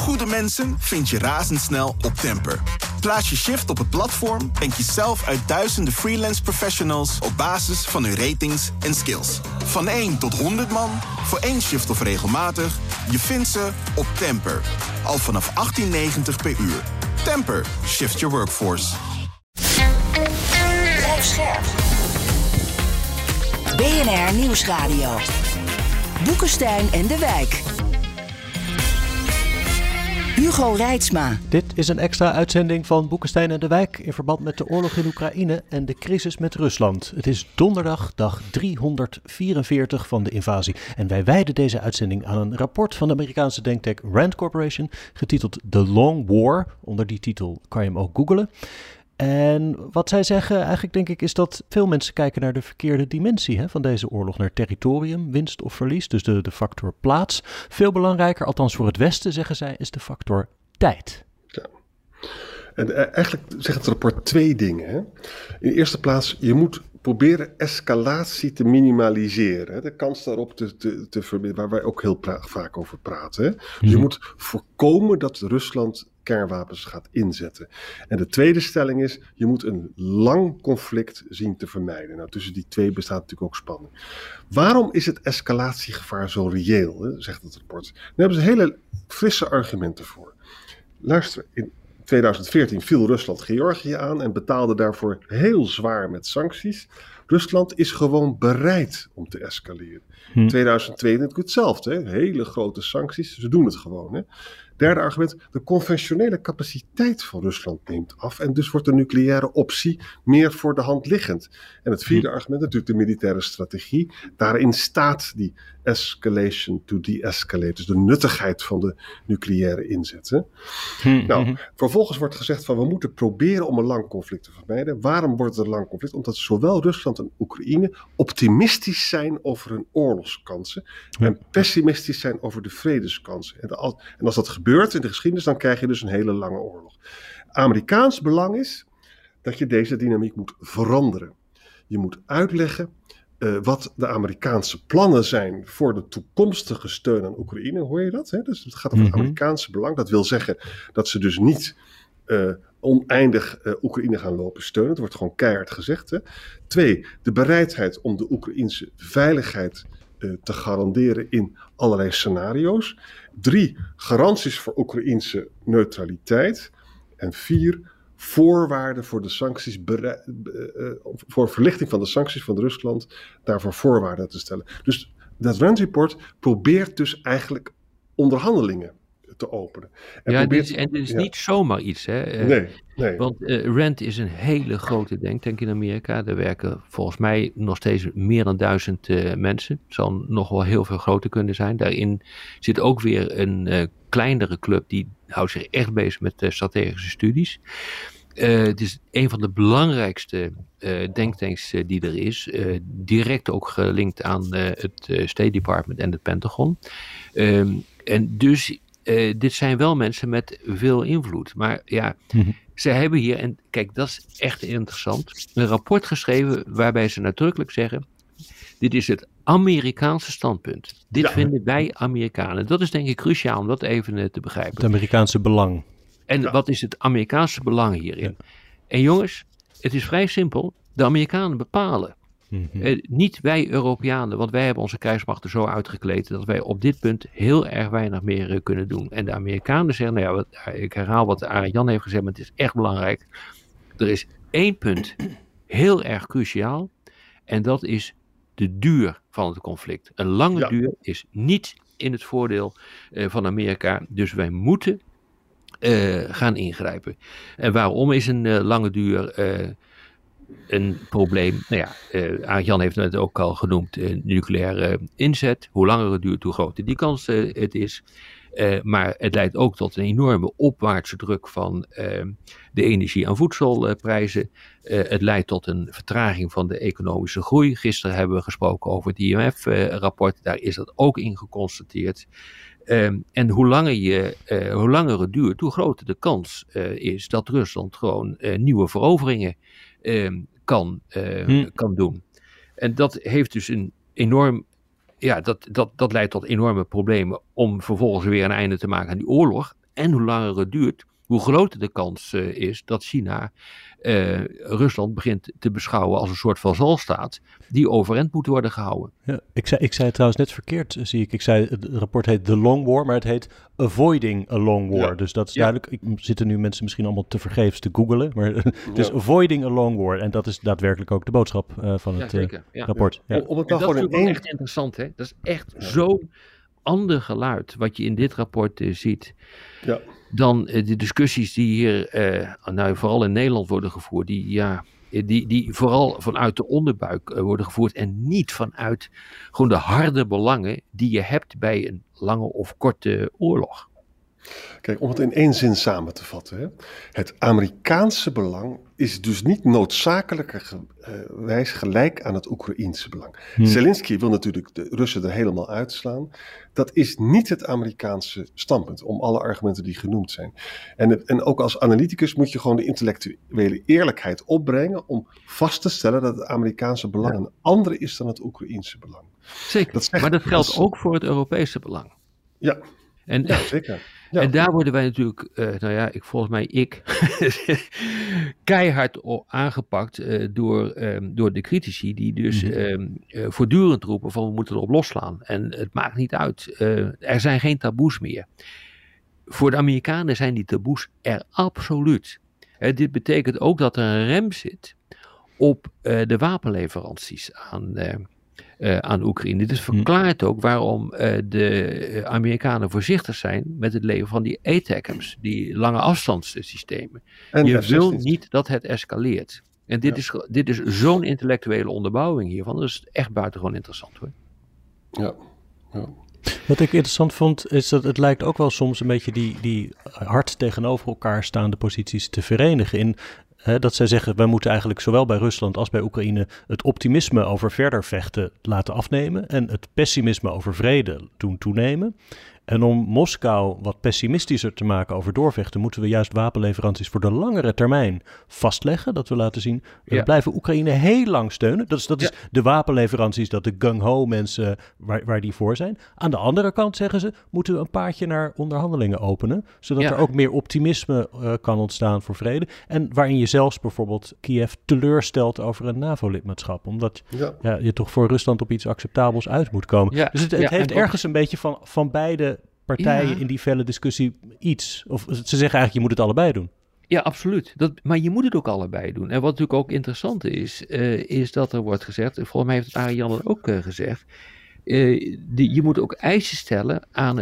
Goede mensen vind je razendsnel op Temper. Plaats je shift op het platform en kies zelf uit duizenden freelance professionals op basis van hun ratings en skills. Van 1 tot 100 man, voor 1 shift of regelmatig, je vindt ze op Temper. Al vanaf €18,90 per uur. Temper, shift your workforce. Blijf scherp. BNR Nieuwsradio. Boekenstein en de Wijk. Hugo Reitsma. Dit is een extra uitzending van Boekenstein en de Wijk in verband met de oorlog in Oekraïne en de crisis met Rusland. Het is donderdag, dag 344 van de invasie. En wij wijden deze uitzending aan een rapport van de Amerikaanse denktank Rand Corporation, getiteld The Long War. Onder die titel kan je hem ook googlen. En wat zij zeggen, eigenlijk denk ik, is dat veel mensen kijken naar de verkeerde dimensie van deze oorlog. Naar territorium, winst of verlies, dus de factor plaats. Veel belangrijker, althans voor het Westen, zeggen zij, is de factor tijd. Ja. En eigenlijk zegt het rapport 2 dingen. Hè? In de eerste plaats, je moet proberen escalatie te minimaliseren. De kans daarop te verminderen, waar wij ook heel vaak over praten. Hè? Dus je moet voorkomen dat Rusland kernwapens gaat inzetten. En de tweede stelling is, je moet een lang conflict zien te vermijden. Nou, tussen die twee bestaat natuurlijk ook spanning. Waarom is het escalatiegevaar zo reëel, hè, zegt het rapport? Daar hebben ze hele frisse argumenten voor. Luister, in 2014 viel Rusland Georgië aan en betaalde daarvoor heel zwaar met sancties. Rusland is gewoon bereid om te escaleren. 2022 hetzelfde, hè? Hele grote sancties, ze doen het gewoon. Hè? Derde argument, de conventionele capaciteit van Rusland neemt af en dus wordt de nucleaire optie meer voor de hand liggend. En het vierde argument, natuurlijk de militaire strategie. Daarin staat die escalation to de-escalate, dus de nuttigheid van de nucleaire inzet. Nou, vervolgens wordt gezegd van we moeten proberen om een lang conflict te vermijden. Waarom wordt het een lang conflict? Omdat zowel Rusland en Oekraïne optimistisch zijn over hun oorlogskansen en pessimistisch zijn over de vredeskansen. En als dat gebeurt in de geschiedenis, dan krijg je dus een hele lange oorlog. Amerikaans belang is dat je deze dynamiek moet veranderen. Je moet uitleggen wat de Amerikaanse plannen zijn voor de toekomstige steun aan Oekraïne. Hoor je dat? Hè? Dus het gaat over het Amerikaanse belang. Dat wil zeggen dat ze dus niet oneindig Oekraïne gaan lopen steunen. Het wordt gewoon keihard gezegd. Hè? 2, de bereidheid om de Oekraïnse veiligheid te garanderen in allerlei scenario's. 3, garanties voor Oekraïnse neutraliteit. En 4, voorwaarden voor de sancties, voor verlichting van de sancties van Rusland, daarvoor voorwaarden te stellen. Dus dat Rand Report probeert dus eigenlijk onderhandelingen te openen. En dit is niet zomaar iets. Hè? Nee. Want Rand is een hele grote denktank in Amerika. Er werken volgens mij nog steeds meer dan 1000 mensen. Het zal nog wel heel veel groter kunnen zijn. Daarin zit ook weer een kleinere club die houdt zich echt bezig met strategische studies. Het is een van de belangrijkste denktanks die er is. Direct ook gelinkt aan het State Department en het Pentagon. En dus dit zijn wel mensen met veel invloed. Maar ja, ze hebben hier, en kijk, dat is echt interessant, een rapport geschreven waarbij ze nadrukkelijk zeggen, dit is het Amerikaanse standpunt. Dit vinden wij Amerikanen. Dat is denk ik cruciaal om dat even te begrijpen. Het Amerikaanse belang. En wat is het Amerikaanse belang hierin? Ja. En jongens, het is vrij simpel. De Amerikanen bepalen. Niet wij Europeanen, want wij hebben onze krijgsmachten zo uitgekleed dat wij op dit punt heel erg weinig meer kunnen doen. En de Amerikanen zeggen, nou ja, ik herhaal wat Arend Jan heeft gezegd, maar het is echt belangrijk. Er is 1 punt heel erg cruciaal en dat is de duur van het conflict. Een lange duur is niet in het voordeel van Amerika, dus wij moeten gaan ingrijpen. En waarom is een lange duur een probleem? Nou ja, Arend-Jan heeft het ook al genoemd, nucleaire inzet. Hoe langer het duurt, hoe groter die kans het is. Maar het leidt ook tot een enorme opwaartse druk van de energie- en voedselprijzen. Het leidt tot een vertraging van de economische groei. Gisteren hebben we gesproken over het IMF-rapport. Daar is dat ook in geconstateerd. En hoe langer het duurt, hoe groter de kans is dat Rusland gewoon nieuwe veroveringen kan doen. En dat heeft dus een enorm, dat leidt tot enorme problemen om vervolgens weer een einde te maken aan die oorlog. en hoe langer het duurt, hoe groter de kans is dat China Rusland begint te beschouwen als een soort vazalstaat die overeind moet worden gehouden. Ja, ik zei het trouwens net verkeerd, zie ik. Ik zei, het rapport heet The Long War, maar het heet Avoiding a Long War. Ja. Dus dat is duidelijk. Zitten nu mensen misschien allemaal tevergeefs te googlen, maar het is Avoiding a Long War. En dat is daadwerkelijk ook de boodschap van het rapport. Ja. Om het dat is natuurlijk echt interessant, hè? Dat is echt zo'n ander geluid wat je in dit rapport ziet. Ja. Dan de discussies die hier vooral in Nederland worden gevoerd, die vooral vanuit de onderbuik worden gevoerd en niet vanuit gewoon de harde belangen die je hebt bij een lange of korte oorlog. Kijk, om het in één zin samen te vatten. Hè. Het Amerikaanse belang is dus niet noodzakelijkerwijs gelijk aan het Oekraïense belang. Zelensky wil natuurlijk de Russen er helemaal uitslaan. Dat is niet het Amerikaanse standpunt, om alle argumenten die genoemd zijn. En ook als analyticus moet je gewoon de intellectuele eerlijkheid opbrengen om vast te stellen dat het Amerikaanse belang een andere is dan het Oekraïense belang. Zeker, maar dat geldt ook voor het Europese belang. Ja, zeker. Ja. En daar worden wij natuurlijk, keihard aangepakt door de critici die dus voortdurend roepen van we moeten erop losslaan. En het maakt niet uit, er zijn geen taboes meer. Voor de Amerikanen zijn die taboes er absoluut. Dit betekent ook dat er een rem zit op de wapenleveranties aan Oekraïne. Dit verklaart ook waarom de Amerikanen voorzichtig zijn met het leveren van die ATACMS, die lange afstandssystemen. En je wil niet dat het escaleert. En dit is zo'n intellectuele onderbouwing hiervan. Dat is echt buitengewoon interessant hoor. Ja. Wat ik interessant vond, is dat het lijkt ook wel soms een beetje die hard tegenover elkaar staande posities te verenigen. Dat zij zeggen, wij moeten eigenlijk zowel bij Rusland als bij Oekraïne het optimisme over verder vechten laten afnemen en het pessimisme over vrede doen toenemen. En om Moskou wat pessimistischer te maken over doorvechten, moeten we juist wapenleveranties voor de langere termijn vastleggen. Dat we laten zien, we blijven Oekraïne heel lang steunen. Dat is de wapenleveranties, dat de gung-ho mensen waar die voor zijn. Aan de andere kant, zeggen ze, moeten we een paadje naar onderhandelingen openen. Zodat er ook meer optimisme kan ontstaan voor vrede. En waarin je zelfs bijvoorbeeld Kiev teleurstelt over een NAVO-lidmaatschap. Omdat je toch voor Rusland op iets acceptabels uit moet komen. Ja. Dus het heeft ergens een beetje van beide partijen in die felle discussie iets. Of ze zeggen eigenlijk, je moet het allebei doen. Ja, absoluut. Maar je moet het ook allebei doen. En wat natuurlijk ook interessant is dat er wordt gezegd, volgens mij heeft het Arjan dat ook gezegd, je moet ook eisen stellen aan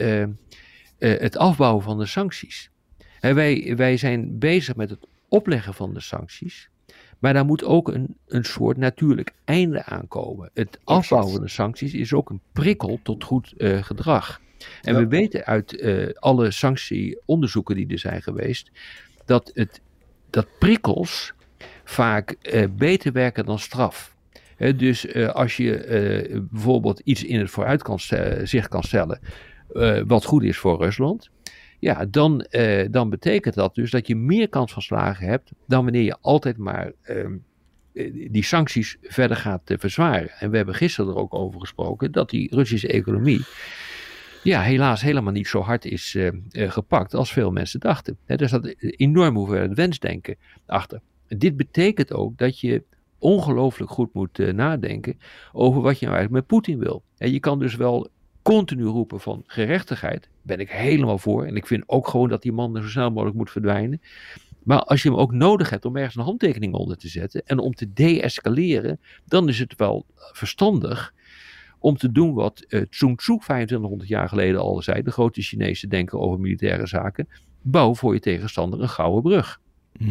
het afbouwen van de sancties. Wij zijn bezig met het opleggen van de sancties, maar daar moet ook een soort natuurlijk einde aan komen. Het afbouwen van de sancties is ook een prikkel tot goed gedrag. En we weten uit alle sanctieonderzoeken die er zijn geweest, dat prikkels vaak beter werken dan straf. Dus als je bijvoorbeeld iets in het vooruitzicht kan stellen wat goed is voor Rusland, dan betekent dat dus dat je meer kans van slagen hebt dan wanneer je altijd maar die sancties verder gaat verzwaren. En we hebben gisteren er ook over gesproken dat die Russische economie helaas helemaal niet zo hard is gepakt als veel mensen dachten. Er staat enorm hoeveelheid wensdenken achter. Dit betekent ook dat je ongelooflijk goed moet nadenken over wat je nou eigenlijk met Poetin wil. En je kan dus wel continu roepen van gerechtigheid, ben ik helemaal voor. En ik vind ook gewoon dat die man er zo snel mogelijk moet verdwijnen. Maar als je hem ook nodig hebt om ergens een handtekening onder te zetten en om te de-escaleren, dan is het wel verstandig om te doen wat Sun Tzu 2500 jaar geleden al zei, de grote Chinese denker over militaire zaken, bouw voor je tegenstander een gouden brug.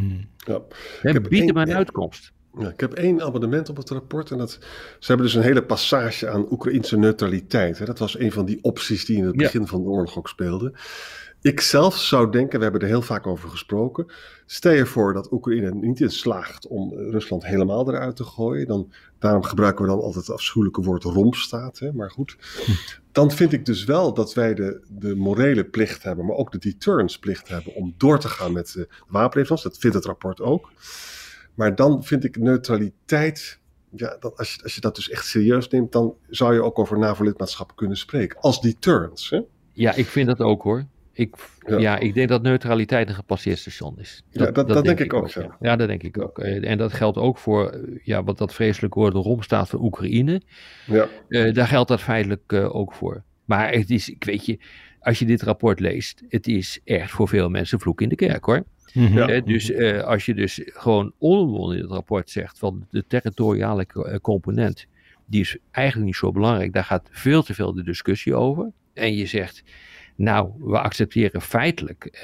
Bied hem een uitkomst. Ja, ik heb 1 abonnement op het rapport en ze hebben dus een hele passage aan Oekraïnse neutraliteit. Hè. Dat was een van die opties die in het begin van de oorlog ook speelden. Ik zelf zou denken, we hebben er heel vaak over gesproken, stel je voor dat Oekraïne niet in slaagt om Rusland helemaal eruit te gooien, daarom gebruiken we dan altijd het afschuwelijke woord rompstaat, hè, maar goed. Dan vind ik dus wel dat wij de morele plicht hebben, maar ook de deterrence plicht hebben om door te gaan met de wapenleveranties. Dat vindt het rapport ook. Maar dan vind ik neutraliteit, als je dat dus echt serieus neemt, dan zou je ook over NAVO-lidmaatschap kunnen spreken. Als deterrence, hè? Ja, ik vind dat ook hoor. Ik denk dat neutraliteit een gepasseerd station is. Dat denk ik ook zo. Ja, dat denk ik ook. En dat geldt ook voor wat dat vreselijke woord erom staat van Oekraïne. Ja. Daar geldt dat feitelijk ook voor. Maar het is, weet je, als je dit rapport leest, het is echt voor veel mensen vloek in de kerk, hoor. Ja. Dus als je dus gewoon onomwonden in het rapport zegt van de territoriale component, die is eigenlijk niet zo belangrijk. Daar gaat veel te veel de discussie over. En je zegt, nou, we accepteren feitelijk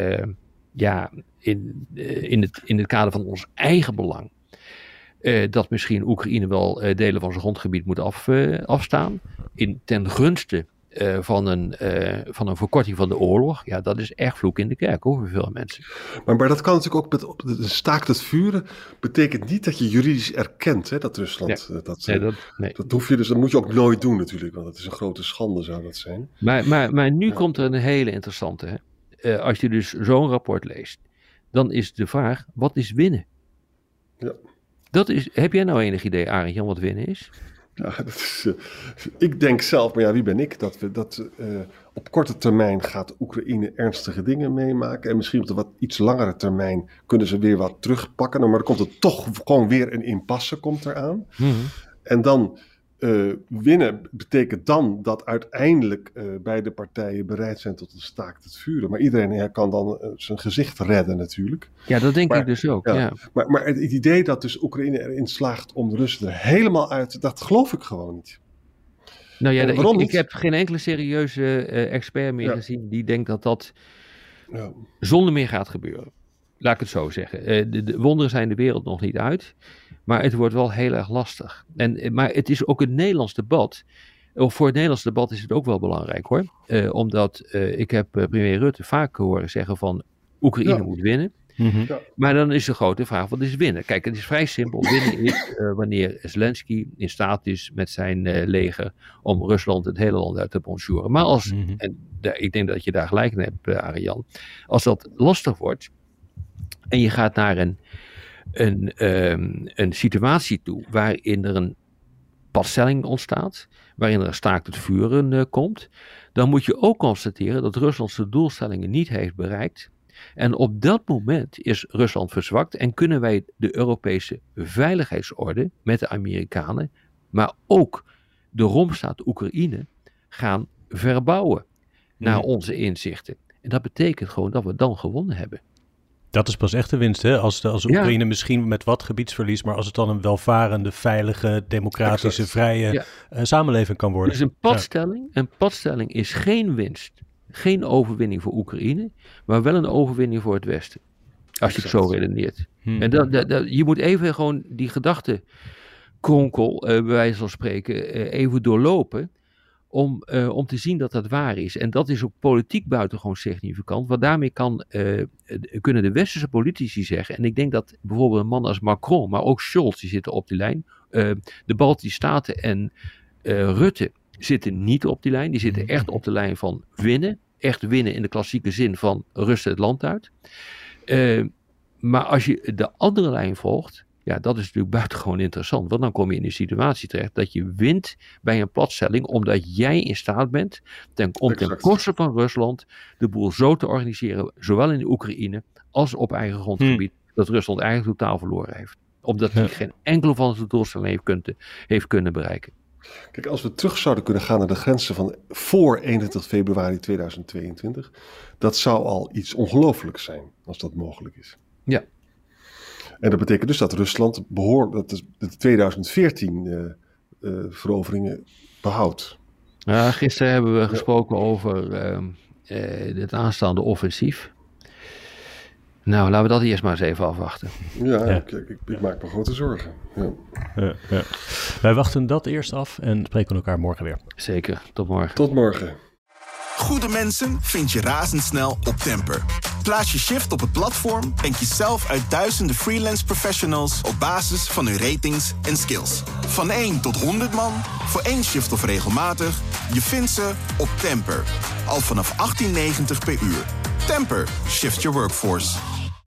in het kader van ons eigen belang dat misschien Oekraïne wel delen van zijn grondgebied moet afstaan. Ten gunste van een verkorting van de oorlog. Ja, dat is echt vloek in de kerk, hoor, voor veel mensen. Maar dat kan natuurlijk ook met de staakt het vuren. Betekent niet dat je juridisch erkent, hè, dat Rusland. Dat hoef je dus, dat moet je ook nooit doen natuurlijk, want het is een grote schande, zou dat zijn. Maar nu komt er een hele interessante. Hè. Als je dus zo'n rapport leest, dan is de vraag, wat is winnen? Ja. Heb jij nou enig idee, Arend-Jan, wat winnen is? Ja, dat is, ik denk zelf, maar wie ben ik, dat op korte termijn gaat Oekraïne ernstige dingen meemaken. En misschien op de wat iets langere termijn kunnen ze weer wat terugpakken. Maar dan komt er toch gewoon weer een impasse komt eraan. Mm-hmm. En dan winnen betekent dan dat uiteindelijk beide partijen bereid zijn tot een staakt het vuren. Maar iedereen kan dan zijn gezicht redden natuurlijk. Ja, dat denk ik dus ook. Ja. Maar het idee dat dus Oekraïne erin slaagt om de Russen er helemaal uit, dat geloof ik gewoon niet. Nou ja, ik heb geen enkele serieuze expert meer gezien die denkt dat zonder meer gaat gebeuren. Laat ik het zo zeggen. De wonderen zijn de wereld nog niet uit. Maar het wordt wel heel erg lastig. Maar het is ook een Nederlands debat. Voor het Nederlands debat is het ook wel belangrijk, hoor. Omdat ik heb premier Rutte vaak horen zeggen van Oekraïne moet winnen. Mm-hmm. Ja. Maar dan is de grote vraag, wat is winnen? Kijk, het is vrij simpel. Winnen is wanneer Zelensky in staat is met zijn leger om Rusland, het hele land uit te bonjouren. Maar ik denk dat je daar gelijk in hebt, Arjan. Als dat lastig wordt en je gaat naar een situatie toe waarin er een padstelling ontstaat, waarin er een staakt het vuren komt, dan moet je ook constateren dat Rusland zijn doelstellingen niet heeft bereikt. En op dat moment is Rusland verzwakt en kunnen wij de Europese veiligheidsorde met de Amerikanen, maar ook de romstaat Oekraïne gaan verbouwen naar onze inzichten. En dat betekent gewoon dat we dan gewonnen hebben. Dat is pas echt de winst, hè? Als Oekraïne misschien met wat gebiedsverlies, maar als het dan een welvarende, veilige, democratische, vrije samenleving kan worden. Dus een padstelling is geen winst. Geen overwinning voor Oekraïne, maar wel een overwinning voor het Westen. Als je het zo redeneert. En je moet even gewoon die gedachtenkronkel, bij wijze van spreken, even doorlopen. Om te zien dat dat waar is. En dat is ook politiek buitengewoon significant. Want daarmee kunnen de westerse politici zeggen. En ik denk dat bijvoorbeeld een man als Macron, maar ook Scholz, die zitten op die lijn. De Baltische Staten en Rutte zitten niet op die lijn. Die zitten echt op de lijn van winnen. Echt winnen in de klassieke zin van rusten het land uit. Maar als je de andere lijn volgt, ja, dat is natuurlijk buitengewoon interessant. Want dan kom je in een situatie terecht dat je wint bij een padstelling, omdat jij in staat bent om ten koste van Rusland de boel zo te organiseren, zowel in de Oekraïne als op eigen grondgebied, dat Rusland eigenlijk totaal verloren heeft. Omdat hij geen enkele van zijn doelstellingen heeft kunnen bereiken. Kijk, als we terug zouden kunnen gaan naar de grenzen van voor 21 februari 2022, dat zou al iets ongelooflijks zijn, als dat mogelijk is. Ja. En dat betekent dus dat Rusland de 2014 veroveringen behoudt. Ja, gisteren hebben we gesproken over het aanstaande offensief. Nou, laten we dat eerst maar eens even afwachten. Ja. Ik maak me grote zorgen. Ja. Wij wachten dat eerst af en spreken elkaar morgen weer. Zeker, tot morgen. Tot morgen. Goede mensen vind je razendsnel op Temper. Plaats je shift op het platform en kies zelf uit duizenden freelance professionals op basis van hun ratings en skills. Van 1 tot 100 man, voor 1 shift of regelmatig, je vindt ze op Temper. Al vanaf 18,90 per uur. Temper, shift your workforce.